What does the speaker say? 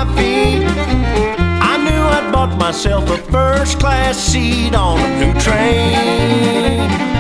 my feet. I knew I'd bought myself a first class seat on a blue train.